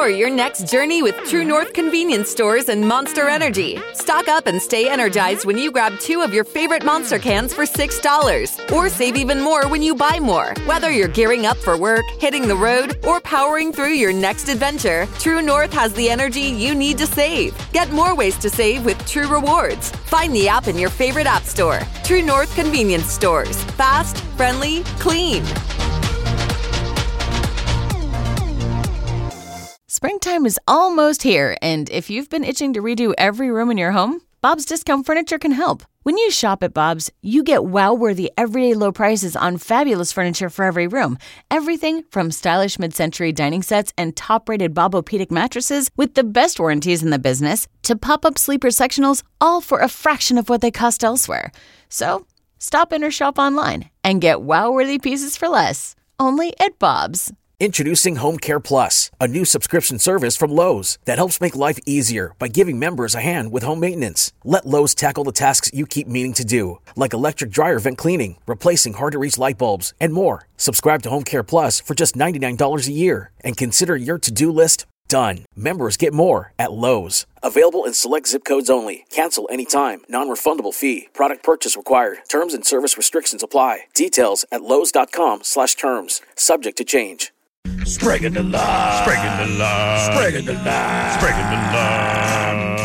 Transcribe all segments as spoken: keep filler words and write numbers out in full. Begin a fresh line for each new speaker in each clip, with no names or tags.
Power your next journey with True North convenience stores and Monster Energy. Stock up and stay energized when you grab two of your favorite Monster cans for six dollars. Or save even more when you buy more. Whether you're gearing up for work, hitting the road, or powering through your next adventure, True North has the energy you need to save. Get more ways to save with True Rewards. Find the app in your favorite app store. True North convenience stores. Fast, friendly, clean.
Springtime is almost here, and if you've been itching to redo every room in your home, Bob's Discount Furniture can help. When you shop at Bob's, you get wow-worthy everyday low prices on fabulous furniture for every room. Everything from stylish mid-century dining sets and top-rated Bob-O-Pedic mattresses with the best warranties in the business to pop-up sleeper sectionals, all for a fraction of what they cost elsewhere. So, stop in or shop online and get wow-worthy pieces for less. Only at Bob's.
Introducing Home Care Plus, a new subscription service from Lowe's that helps make life easier by giving members a hand with home maintenance. Let Lowe's tackle the tasks you keep meaning to do, like electric dryer vent cleaning, replacing hard-to-reach light bulbs, and more. Subscribe to Home Care Plus for just ninety-nine dollars a year and consider your to-do list done. Members get more at Lowe's. Available in select zip codes only. Cancel anytime. Non-refundable fee. Product purchase required. Terms and service restrictions apply. Details at lowes.com slash terms. Subject to change.
Spreading the line.
Spreading the line.
Spreading the line.
Spreading the line.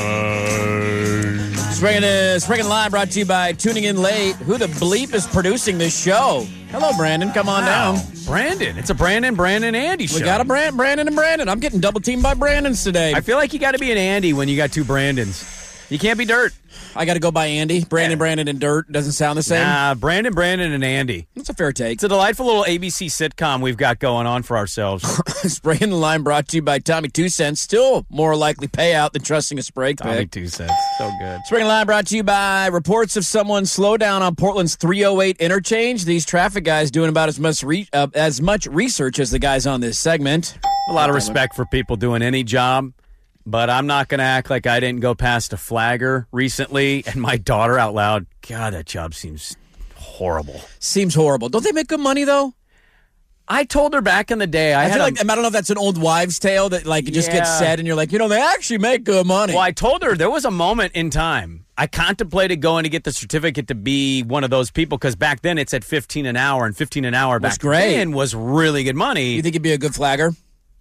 Spreading the, spreading the line brought to you by Tuning In Late. Who the bleep is producing this show? Hello, Brandon. Come on
Wow.
down.
Brandon. It's a Brandon, Brandon, Andy show.
We got a Brand, Brandon and Brandon. I'm getting double teamed by Brandons today.
I feel like you got to be an Andy when you got two Brandons. You can't be Dirt.
I got to go by Andy. Brandon,
Yeah.
Brandon, and Dirt doesn't sound the same.
Nah, Brandon, Brandon, and Andy.
That's a fair take.
It's a delightful little A B C sitcom we've got going on for ourselves.
Spraying the line brought to you by Tommy Two Cents. Still more likely payout than trusting a spray
Tommy
pick.
Two Cents. So good.
Spraying the line brought to you by reports of someone slow down on Portland's three oh eight interchange. These traffic guys doing about as much re- uh, as much research as the guys on this segment.
A lot of respect for people doing any job, but I'm not going to act like I didn't go past a flagger recently, and my daughter out loud, God, that job seems horrible.
Seems horrible. Don't they make good money, though?
I told her back in the day. I,
I,
had
feel
a-
like, I don't know if that's an old wives' tale that like it just
Yeah.
gets said, and you're like, you know, they actually make good money.
Well, I told her there was a moment in time. I contemplated going to get the certificate to be one of those people because back then it's at fifteen an hour, and fifteen an hour
Was
back
great.
then was really good money.
You think you'd be a good flagger?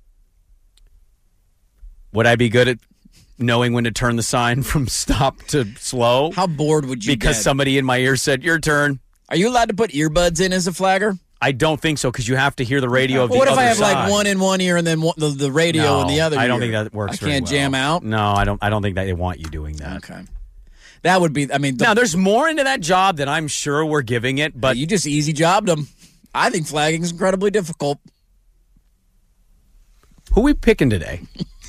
Would I be good at knowing when to turn the sign from stop to slow?
How bored would you
Because
get?
somebody in my ear said, your turn.
Are you allowed to put earbuds in as a flagger?
I don't think so because you have to hear the radio of
Well,
the
what if
other
I have
side.
like one in one ear and then one, the, the radio
No,
in the other ear?
I don't think that works
I
very
can't
well.
jam out?
No, I don't I don't think that they want you doing that.
Okay. That would be, I mean, the,
Now, there's more into that job than I'm sure we're giving it, but
you just easy jobbed them. I think flagging is incredibly difficult.
who we picking today?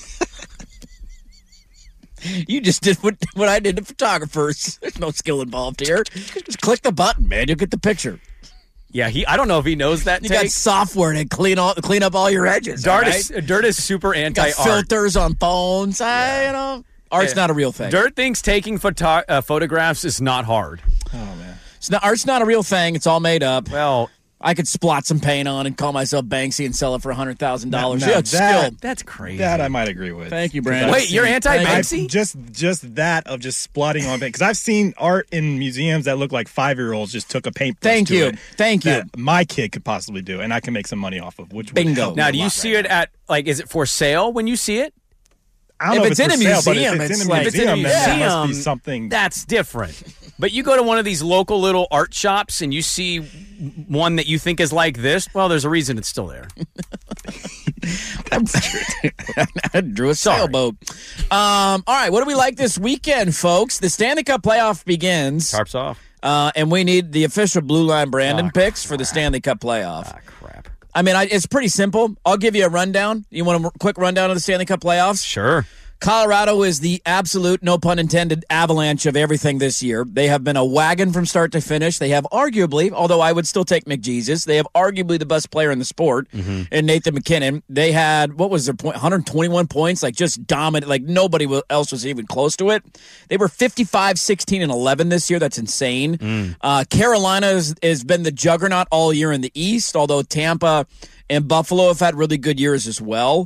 You just did what, what I did to photographers. There's no skill involved here. Just click the button, man. You'll get the picture.
Yeah, he. I don't know if he knows that
You
take.
got software to clean all clean up all your edges.
Dirt
all
is
right?
Dirt is super
You
anti
got
art.
filters on phones. I, you know, art's not a real thing.
Dirt thinks taking photo- uh, photographs is not hard.
Oh man, it's not, art's not a real thing. It's all made up.
Well,
I could splot some paint on and call myself Banksy and sell it for a hundred thousand dollars.
No,
Yeah,
no,
it's
that-
skill.
that's crazy.
That I might agree with.
Thank you,
'Cause
Brandon.
I've
Wait, you're
seen-
anti-Banksy?
I've- Just, just that of just splotting on because I've seen art in museums that look like five year olds just took a paintbrush.
Thank
to
you.
it
Thank you.
that my kid could possibly do, and I can make some money off of. Which would
Bingo.
help me
Now,
a
do you
lot
see
right
it
now.
at like? Is it for sale when you see it?
I don't
If
know
it's in
for
a
sale, but
museum,
if it's,
it's
in a
like-
If it's in a
museum, then there must be
museum,
something.
That's different. But you go to one of these local little art shops and you see one that you think is like this. Well, there's a reason it's still there.
I drew a
Sorry.
sailboat. Um, all right, what do we like this weekend, folks? The Stanley Cup playoff begins,
Tarps off.
uh, and we need the official Blue Line Brandon
Oh,
picks for the Stanley Cup playoff.
Ah, crap.
I mean, I, it's pretty simple. I'll give you a rundown. You want a r- quick rundown of the Stanley Cup playoffs?
Sure.
Colorado is the absolute, no pun intended, avalanche of everything this year. They have been a wagon from start to finish. They have arguably, although I would still take McJesus, they have arguably the best player in the sport in Nathan McKinnon. They had, what was their point, one hundred twenty-one points, like just dominant, like nobody else was even close to it. They were fifty-five, sixteen, and eleven this year. That's insane. Uh, Carolina has, has been the juggernaut all year in the East, although Tampa and Buffalo have had really good years as well.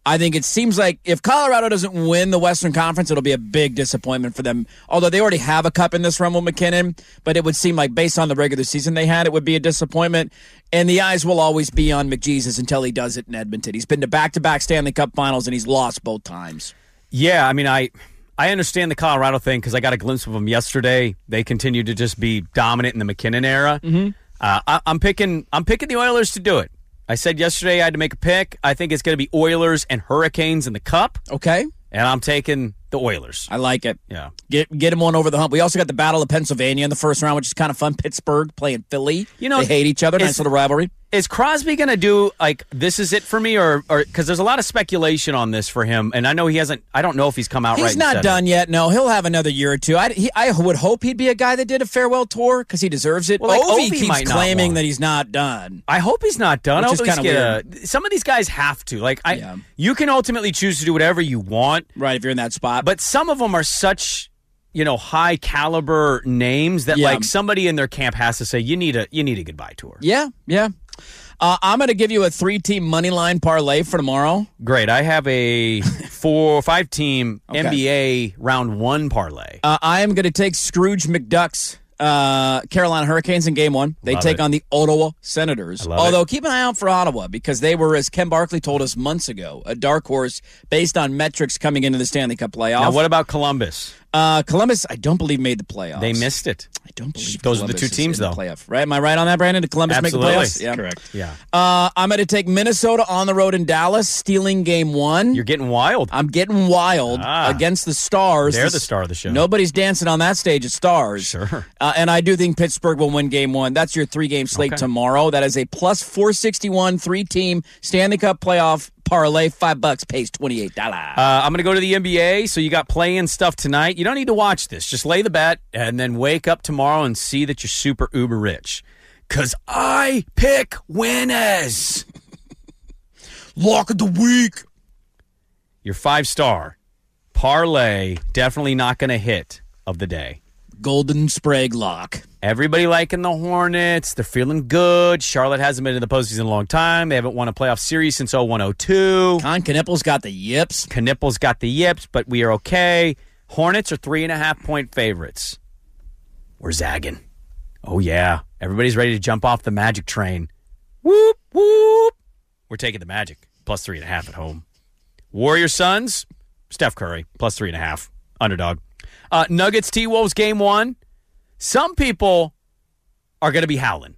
I think it seems like if Colorado doesn't win the Western Conference, it'll be a big disappointment for them. Although they already have a cup in this run with McKinnon, but it would seem like based on the regular season they had, it would be a disappointment. And the eyes will always be on McJesus until he does it in Edmonton. He's been to back-to-back Stanley Cup finals, and he's lost both times.
Yeah, I mean, I I understand the Colorado thing because I got a glimpse of them yesterday. They continue to just be dominant in the McKinnon era. Mm-hmm. Uh, I, I'm picking I'm picking the Oilers to do it. I said yesterday I had to make a pick. I think it's going to be Oilers and Hurricanes in the Cup.
Okay.
And I'm taking the Oilers.
I like it.
Yeah.
Get get him one over the hump. We also got the Battle of Pennsylvania in the first round, which is kind of fun. Pittsburgh playing Philly. You know, they hate each other. Nice little rivalry.
Is Crosby going to do, like, this is it for me? Or because there's a lot of speculation on this for him, and I know he hasn't, I don't know if he's come out
he's
right.
He's not done it. yet. No, he'll have another year or two. I, he, I would hope he'd be a guy that did a farewell tour because he deserves it.
Well, like,
Ovi,
Ovi
keeps claiming that he's not done.
I hope he's not done.
Which
I
is
hope he's a, some of these guys have to. Like, I,
yeah.
You can ultimately choose to do whatever you want.
Right, if you're in that spot.
But some of them are such, you know, high caliber names that,
yeah.
like, somebody in their camp has to say, you need a, you need a goodbye tour.
Yeah, yeah. Uh, I'm going to give you a three-team money line parlay for tomorrow.
Great. I have a four, five-team
okay.
N B A round one parlay.
Uh, I am going to take Scrooge McDuck's uh, Carolina Hurricanes in game one. They
love
take
it.
on the Ottawa Senators. Although,
it.
keep an eye out for Ottawa because they were, as Ken Barkley told us months ago, a dark horse based on metrics coming into the Stanley Cup playoff.
Now, what about Columbus?
Uh, Columbus, I don't believe made the playoffs.
They missed it.
I don't believe
those
Columbus
are the two teams,
in the
though.
Playoff, right? Am I right on that, Brandon? Did Columbus
Absolutely.
make the playoffs?
Yeah, correct.
Yeah.
Uh, I'm going to take Minnesota on the road in Dallas, stealing game one.
You're getting wild.
I'm getting wild
ah,
against the Stars.
They're the star of the show.
Nobody's dancing on that stage at Stars.
Sure.
Uh, and I do think Pittsburgh will win game one. That's your three-game slate
okay.
tomorrow. That is a plus four sixty-one three-team Stanley Cup playoff parlay. Five bucks pays twenty-eight dollars.
Uh, I'm going to go to the N B A, so you got play-in stuff tonight. You don't need to watch this. Just lay the bet and then wake up tomorrow and see that you're super uber rich. Because I pick winners.
Lock of the week.
Your five-star parlay definitely not going to hit of the day.
Golden Sprague lock.
Everybody liking the Hornets. They're feeling good. Charlotte hasn't been in the postseason in a long time. They haven't won a playoff series since oh one oh two.
Con Knippel's got the yips.
Knippel's got the yips, but we are okay. Hornets are three and a half point favorites. We're zagging. Oh, yeah. Everybody's ready to jump off the Magic train. Whoop, whoop. We're taking the Magic. Plus three and a half at home. Warrior Suns, Steph Curry. Plus three and a half. Underdog. Uh, Nuggets T-Wolves game one. Some people are going to be howling.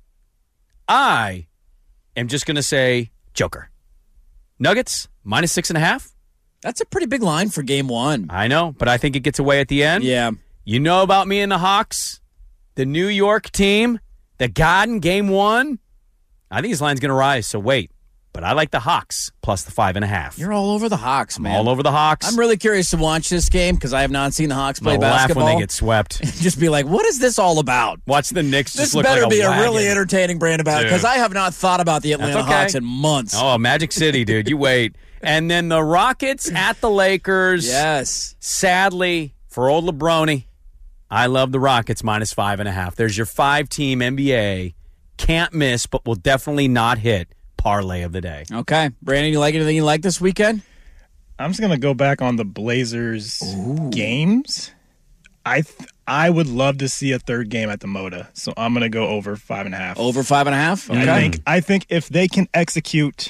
I am just going to say Joker. Nuggets, minus six and a half.
That's a pretty big line for game one.
I know, but I think it gets away at the end.
Yeah.
You know about me and the Hawks? The New York team, the Garden game one. I think his line's going to rise, so wait. But I like the Hawks plus the five and a half.
You're all over the Hawks, man.
I'm all over the Hawks.
I'm really curious to watch this game because I have not seen the Hawks play
I'll
basketball.
laugh when they get swept.
Just be like, what is this all about?
Watch the Knicks
this
just look
better
like a
be
wagon.
a really entertaining brand about it because I have not thought about the Atlanta
okay.
Hawks in months.
Oh, Magic City, dude. You wait. And then the Rockets at the Lakers.
Yes.
Sadly, for old LeBroni, I love the Rockets minus five and a half. There's your five-team N B A. Can't miss, but will definitely not hit parlay of the day.
Okay. Brandon, you like anything you like this weekend?
I'm just going to go back on the Blazers
Ooh.
games. I th- I would love to see a third game at the Moda, so I'm going to go over five and a half.
Over five and a half? Okay.
I think I think if they can execute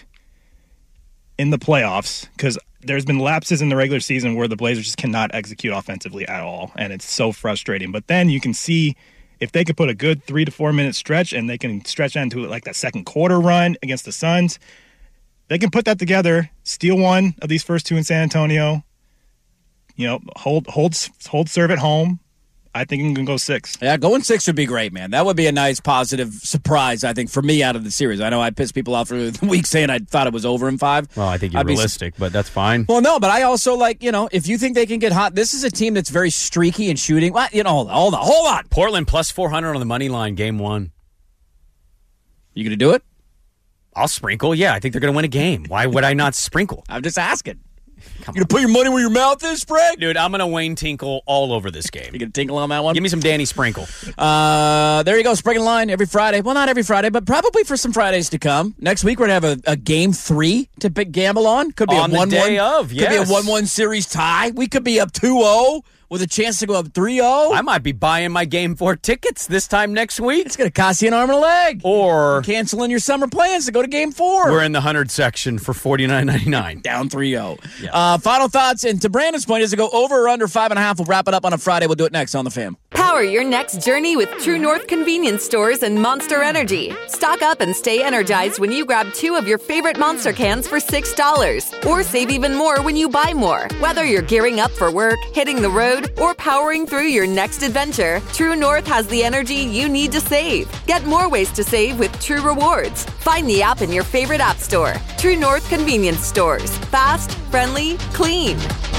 in the playoffs, because there's been lapses in the regular season where the Blazers just cannot execute offensively at all, and it's so frustrating. But then you can see if they could put a good three to four minute stretch and they can stretch into like that second quarter run against the Suns, they can put that together, steal one of these first two in San Antonio, you know, hold hold hold serve at home. I think it can go six.
Yeah, going six would be great, man. That would be a nice positive surprise, I think, for me out of the series. I know I pissed people off for the week saying I thought it was over in five.
Well, I think you're
I'd be
realistic, but that's fine.
Well, no, but I also like, you know, if you think they can get hot, this is a team that's very streaky in shooting. Well, you know, hold on, hold on, hold on.
Portland plus four hundred on the money line, game one.
You going to do it?
I'll sprinkle. Yeah, I think they're going to win a game. Why would I not sprinkle?
I'm just asking. You gonna put your money where your mouth is, Sprague?
Dude, I'm going to Wayne Tinkle all over this game.
You gonna tinkle on that one?
Give me some Danny Sprinkle.
Uh, there you go, Sprague and Line every Friday. Well, not every Friday, but probably for some Fridays to come. Next week we're gonna have a, a game three to pick gamble on. Could be
on
a one
the day
one.
of,
Could
yes.
be a one one series tie. We could be up two oh with a chance to go up three oh.
I might be buying my game four tickets this time next week.
It's gonna cost you an arm and a leg.
Or
canceling your summer plans to go to game four.
We're in the one hundred section for forty-nine ninety-nine.
Down three oh. Yeah. Uh, final thoughts, and to Brandon's point, is to go over or under five and a half. We'll wrap it up on a Friday. We'll do it next on The Fam.
Power your next journey with True North Convenience Stores and Monster Energy. Stock up and stay energized when you grab two of your favorite Monster cans for six dollars. Or save even more when you buy more. Whether you're gearing up for work, hitting the road, or powering through your next adventure, True North has the energy you need to save. Get more ways to save with True Rewards. Find the app in your favorite app store. True North Convenience Stores. Fast, friendly, clean.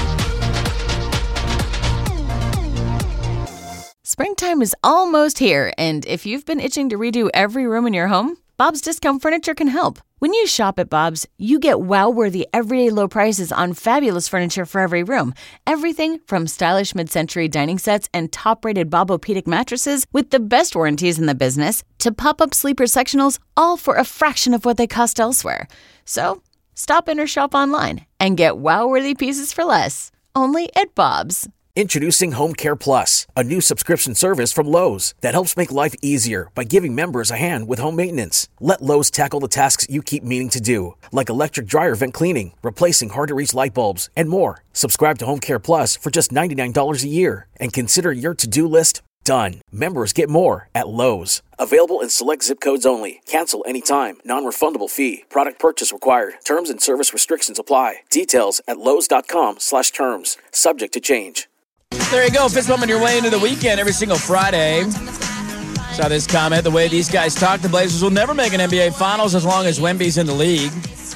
Springtime is almost here, and if you've been itching to redo every room in your home, Bob's Discount Furniture can help. When you shop at Bob's, you get wow-worthy everyday low prices on fabulous furniture for every room. Everything from stylish mid-century dining sets and top-rated Bobopedic mattresses with the best warranties in the business to pop-up sleeper sectionals, all for a fraction of what they cost elsewhere. So, stop in or shop online and get wow-worthy pieces for less. Only at Bob's.
Introducing Home Care Plus, a new subscription service from Lowe's that helps make life easier by giving members a hand with home maintenance. Let Lowe's tackle the tasks you keep meaning to do, like electric dryer vent cleaning, replacing hard-to-reach light bulbs, and more. Subscribe to Home Care Plus for just ninety-nine dollars a year and consider your to-do list done. Members get more at Lowe's. Available in select zip codes only. Cancel anytime. Non-refundable fee. Product purchase required. Terms and service restrictions apply. Details at lowes.com slash terms. Subject to change.
There you go. Fist bumping your way into the weekend every single Friday. Saw this comment. The way these guys talk, the Blazers will never make an N B A Finals as long as Wemby's in the league.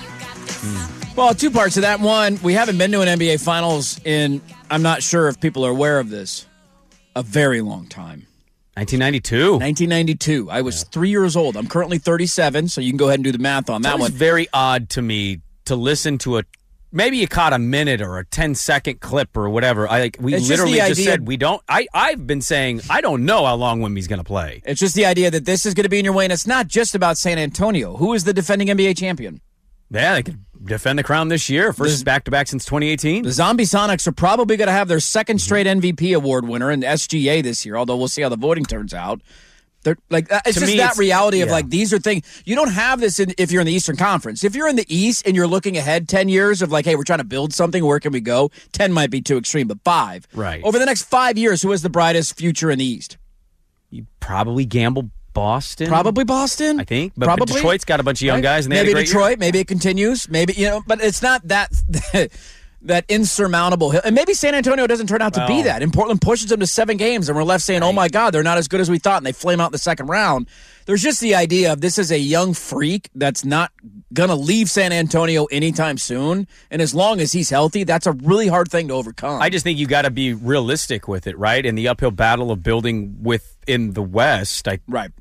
Hmm. Well, two parts of that. One, we haven't been to an N B A Finals in, I'm not sure if people are aware of this, a very long time.
nineteen ninety-two.
nineteen ninety-two. I was yeah. three years old. I'm currently thirty-seven, so you can go ahead and do the math on that
one. It's very odd to me to listen to a maybe you caught a minute or a ten second clip or whatever. I like we
it's
literally
just,
just
idea,
said we don't. I I've been saying I don't know how long Wemby's going to play.
It's just the idea that this is going to be in your way, and it's not just about San Antonio. Who is the defending N B A champion?
Yeah, they could defend the crown this year. First back to back since twenty eighteen.
The Zombie Sonics are probably going to have their second straight M V P award winner in S G A this year. Although we'll see how the voting turns out. They're like it's
to
just
me,
that
it's,
reality of
yeah.
like these are things you don't have this in, if you're in the Eastern Conference. If you're in the East and you're looking ahead ten years of like, hey, we're trying to build something, where can we go? ten might be too extreme, but five.
Right.
Over the next five years, who has the brightest future in the East?
You probably gamble Boston.
Probably Boston.
I think. But,
probably.
but Detroit's got a bunch of young
right?
guys. And they
maybe
had a great
Detroit.
Year.
Maybe it continues. Maybe you know, but it's not that. That insurmountable hill. And maybe San Antonio doesn't turn out to
well,
be that. And Portland pushes them to seven games, and we're left saying,
right.
oh, my God, they're not as good as we thought, and they flame out in the second round. There's just the idea of this is a young freak that's not going to leave San Antonio anytime soon. And as long as he's healthy, that's a really hard thing to overcome.
I just think you got to be realistic with it, right? In the uphill battle of building within the West. I,
right.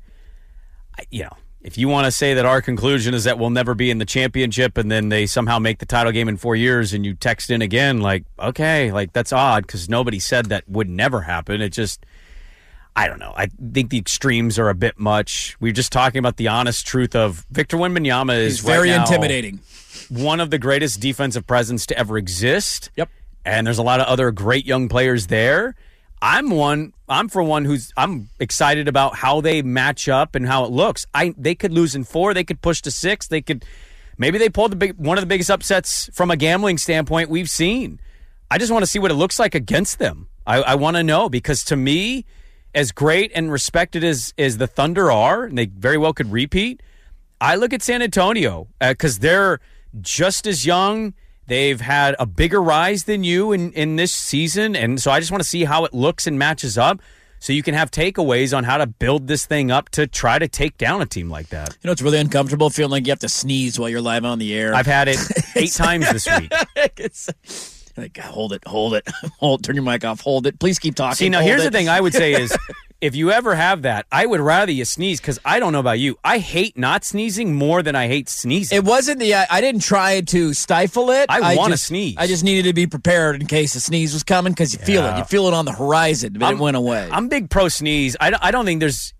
I, you know. If you want to say that our conclusion is that we'll never be in the championship and then they somehow make the title game in four years and you text in again, like, okay, like that's odd because nobody said that would never happen. It just, I don't know. I think the extremes are a bit much. We were just talking about the honest truth of Victor Wembanyama is
He's very
right now
intimidating.
One of the greatest defensive presence to ever exist.
Yep.
And there's a lot of other great young players there. I'm one. I'm for one who's. I'm excited about how they match up and how it looks. I they could lose in four. They could push to six. They could. Maybe they pulled the big one of the biggest upsets from a gambling standpoint we've seen. I just want to see what it looks like against them. I, I want to know because to me, as great and respected as as the Thunder are, and they very well could repeat. I look at San Antonio because uh, they're just as young. They've had a bigger rise than you in, in this season, and so I just want to see how it looks and matches up so you can have takeaways on how to build this thing up to try to take down a team like that.
You know, it's really uncomfortable feeling like you have to sneeze while you're live on the air.
I've had it eight times this week.
It's like, hold it, hold it, hold. Turn your mic off, hold it. Please keep talking.
See, now
hold
here's
it.
the thing I would say is if you ever have that, I would rather you sneeze because I don't know about you. I hate not sneezing more than I hate sneezing.
It wasn't the, I, I didn't try to stifle it.
I, I want to
just,
sneeze.
I just needed to be prepared in case the sneeze was coming because you yeah. feel it. You feel it on the horizon, but
I'm,
it went away.
I'm big pro sneeze. I, I don't think there's...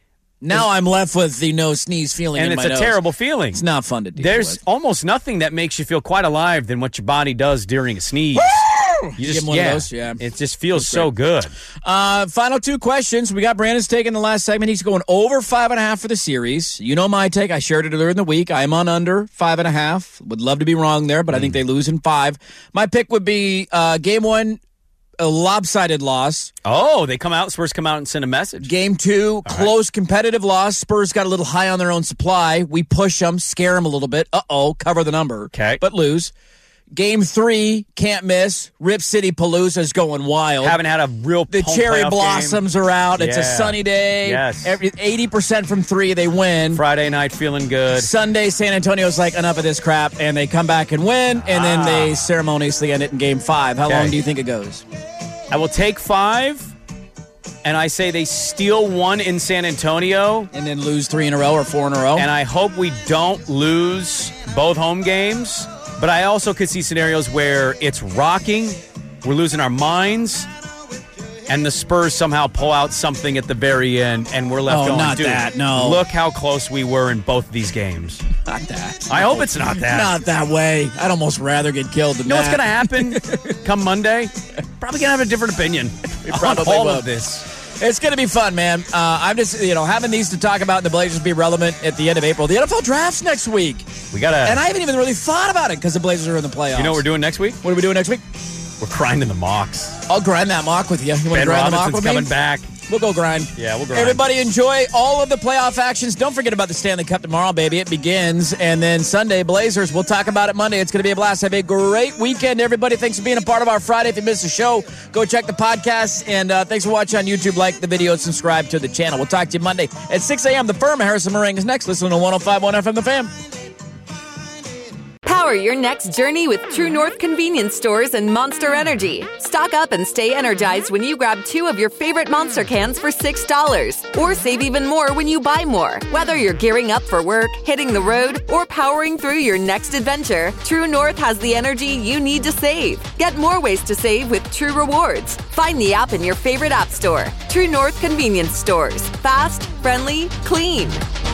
Now I'm left with the no sneeze feeling
and
in my
it's a
nose.
terrible feeling.
It's not fun to deal
There's
with.
almost nothing that makes you feel quite alive than what your body does during a sneeze. You just,
Give one
yeah,
of those, yeah.
It just feels so good.
Uh, final two questions. We got Brandon's take in the last segment. He's going over five and a half for the series. You know my take. I shared it earlier in the week. I'm on under five and a half. Would love to be wrong there, but mm. I think they lose in five. My pick would be uh, game one, a lopsided loss.
Oh, they come out. Spurs come out and send a message.
Game two,
All
close
right.
competitive loss. Spurs got a little high on their own supply. We push them, scare them a little bit. Uh-oh, cover the number.
Okay.
But lose. Game three, can't miss. Rip City Palooza's going wild.
Haven't had a real
The
home
cherry
playoff
blossoms
game.
are out. It's
Yeah.
a sunny day.
Yes.
Every, eighty percent from three, they win.
Friday night feeling good.
Sunday, San Antonio's like, enough of this crap, and they come back and win, and then they ceremoniously end it in game five. How
Okay.
long do you think it goes?
I will take five, and I say they steal one in San Antonio.
And then lose three in a row or four in a row?
And I hope we don't lose both home games. But I also could see scenarios where it's rocking, we're losing our minds, and the Spurs somehow pull out something at the very end, and we're left
Oh,
going,
not
dude,
that, no.
look how close we were in both these games.
Not that.
I hope it's not that.
Not that way. I'd almost rather get killed than
You know what's
that.
going to happen come Monday? Probably going to have a different opinion on
probably
all
will.
of this.
It's going to be fun, man. Uh, I'm just, you know, having these to talk about and the Blazers be relevant at the end of April. The N F L draft's next week.
We got to...
And I haven't even really thought about it because the Blazers are in the playoffs.
You know what we're doing next week?
What are we doing next week?
We're grinding the mocks.
I'll grind that mock with you. You want to
Ben
grind the mock
Robinson's
with me?
coming back.
We'll go grind.
Yeah, we'll grind.
Everybody enjoy all of the playoff actions. Don't forget about the Stanley Cup tomorrow, baby. It begins. And then Sunday, Blazers. We'll talk about it Monday. It's going to be a blast. Have a great weekend, everybody. Thanks for being a part of our Friday. If you missed the show, go check the podcast. And uh, thanks for watching on YouTube. Like the video and subscribe to the channel. We'll talk to you Monday at six a.m. The Firm. Harrison Meringue is next. Listen to one oh five point one F M, The Fan.
Power your next journey with True North convenience stores and Monster Energy. Stock up and stay energized when you grab two of your favorite Monster cans for six dollars. Or save even more when you buy more. Whether you're gearing up for work, hitting the road, or powering through your next adventure, True North has the energy you need to save. Get more ways to save with True Rewards. Find the app in your favorite app store. True North convenience stores. Fast, friendly, clean.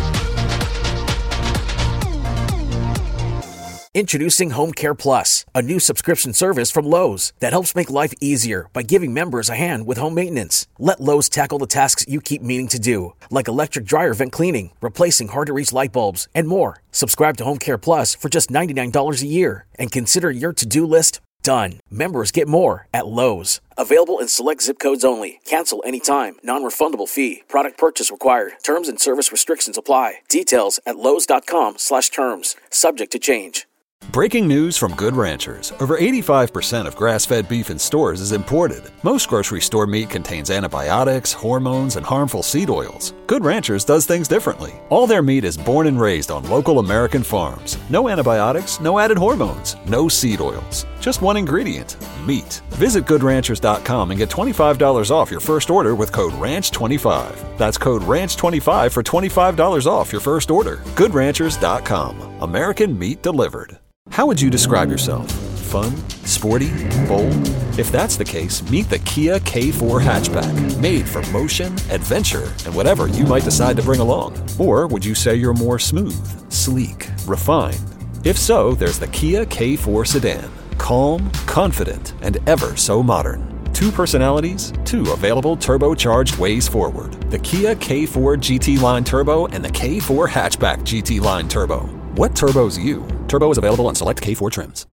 Introducing Home Care Plus, a new subscription service from Lowe's that helps make life easier by giving members a hand with home maintenance. Let Lowe's tackle the tasks you keep meaning to do, like electric dryer vent cleaning, replacing hard-to-reach light bulbs, and more. Subscribe to Home Care Plus for just ninety-nine dollars a year and consider your to-do list done. Members get more at Lowe's. Available in select zip codes only. Cancel anytime. Non-refundable fee. Product purchase required. Terms and service restrictions apply. Details at lowes.com slash terms. Subject to change.
Breaking news from Good Ranchers. Over eighty-five percent of grass-fed beef in stores is imported. Most grocery store meat contains antibiotics, hormones, and harmful seed oils. Good Ranchers does things differently. All their meat is born and raised on local American farms. No antibiotics, no added hormones, no seed oils. Just one ingredient, meat. Visit good ranchers dot com and get twenty-five dollars off your first order with code ranch twenty-five. That's code ranch twenty-five for twenty-five dollars off your first order. good ranchers dot com. American meat delivered. How would you describe yourself? Fun? Sporty? Bold? If that's the case, meet the Kia K four hatchback. Made for motion, adventure, and whatever you might decide to bring along. Or would you say you're more smooth, sleek, refined? If so, there's the Kia K four sedan. Calm, confident, and ever so modern. Two personalities, two available turbocharged ways forward. The Kia K four G T Line Turbo and the K four Hatchback G T Line Turbo. What turbos you? Turbo is available on select K four trims.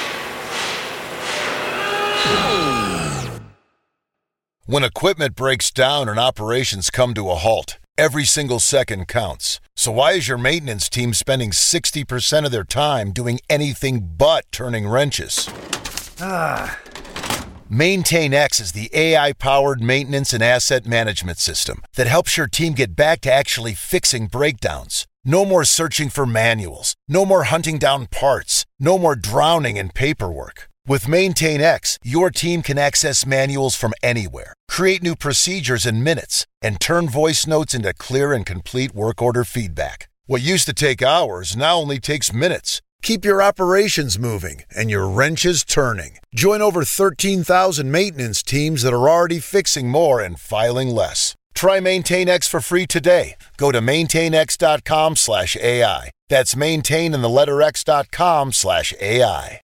When equipment breaks down and operations come to a halt, every single second counts. So why is your maintenance team spending sixty percent of their time doing anything but turning wrenches? Ah. MaintainX is the A I-powered maintenance and asset management system that helps your team get back to actually fixing breakdowns. No more searching for manuals. No more hunting down parts. No more drowning in paperwork. With Maintain X, your team can access manuals from anywhere, create new procedures in minutes, and turn voice notes into clear and complete work order feedback. What used to take hours now only takes minutes. Keep your operations moving and your wrenches turning. Join over thirteen thousand maintenance teams that are already fixing more and filing less. Try Maintain X for free today. Go to maintainx.com slash AI. That's maintain in the letter X dot com slash AI.